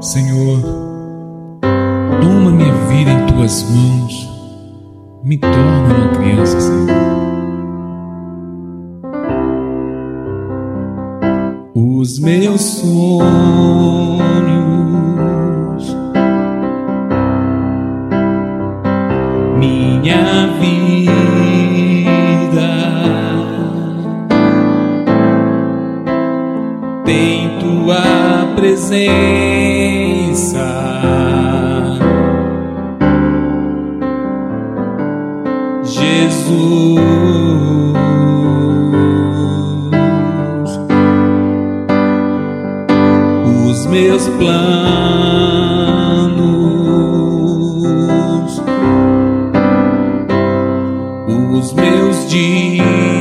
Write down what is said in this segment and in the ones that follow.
Senhor, toma minha vida em tuas mãos, me torna uma criança, Senhor. Os meus sonhos, minha vida, tem tua presença, Jesus. Os meus planos, os meus dias,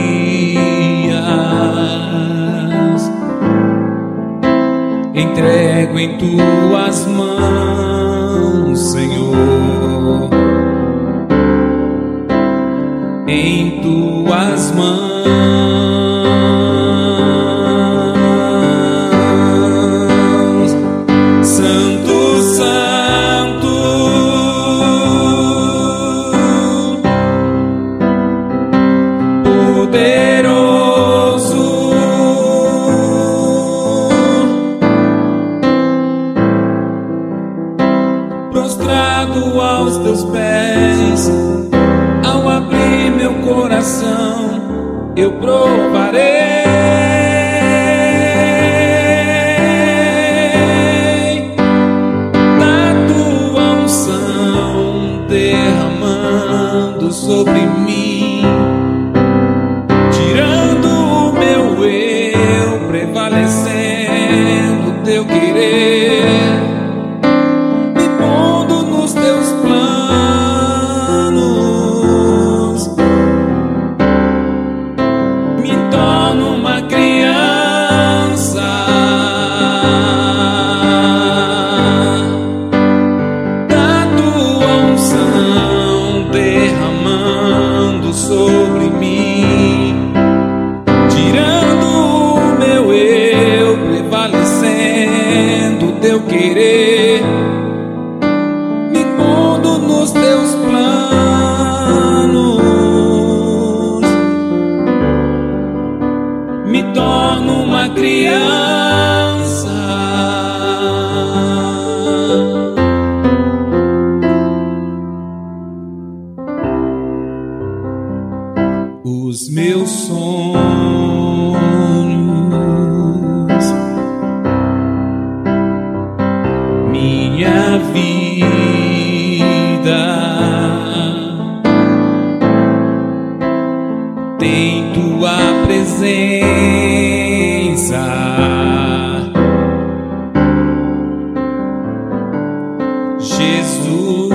entrego em tuas mãos, Senhor, em tuas mãos. Santo, Santo, poderoso, prostrado aos teus pés, ao abrir meu coração, eu provarei da tua unção derramando sobre mim, tirando o meu eu, prevalecendo o teu querer. Sobre mim, tirando o meu eu, prevalecendo o teu querer, me pondo nos teus planos, me torno uma criança. Os meus sonhos, minha vida, tem tua presença, Jesus.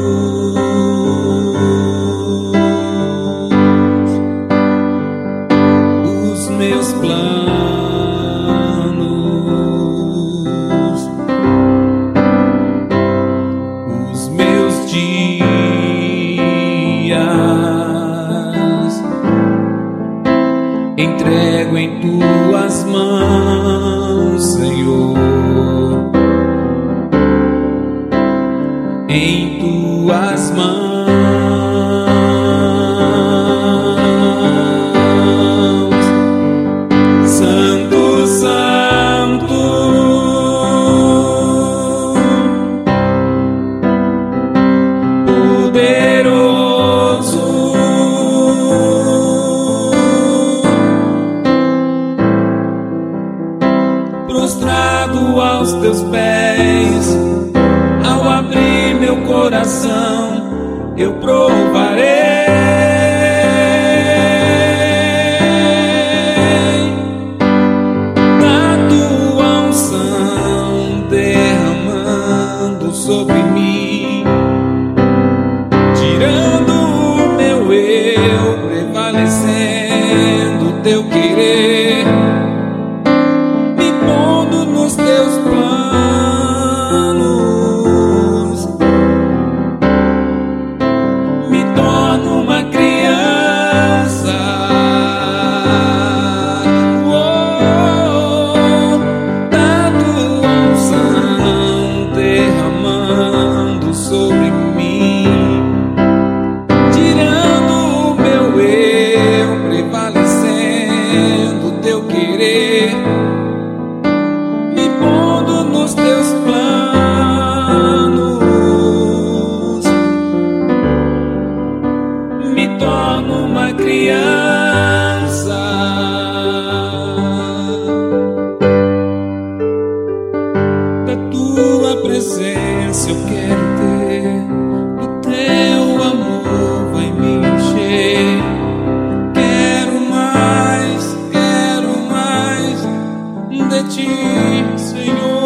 Meus planos, os meus dias, entrego em tuas mãos, Senhor, em tuas mãos. Prostrado aos teus pés, ao abrir meu coração, eu provarei da tua unção derramando sobre mim, tirando o meu eu, prevalecendo o teu querer, nos teus planos, me torno mais eu quero ter, o teu amor vai me encher. Quero mais de ti, Senhor.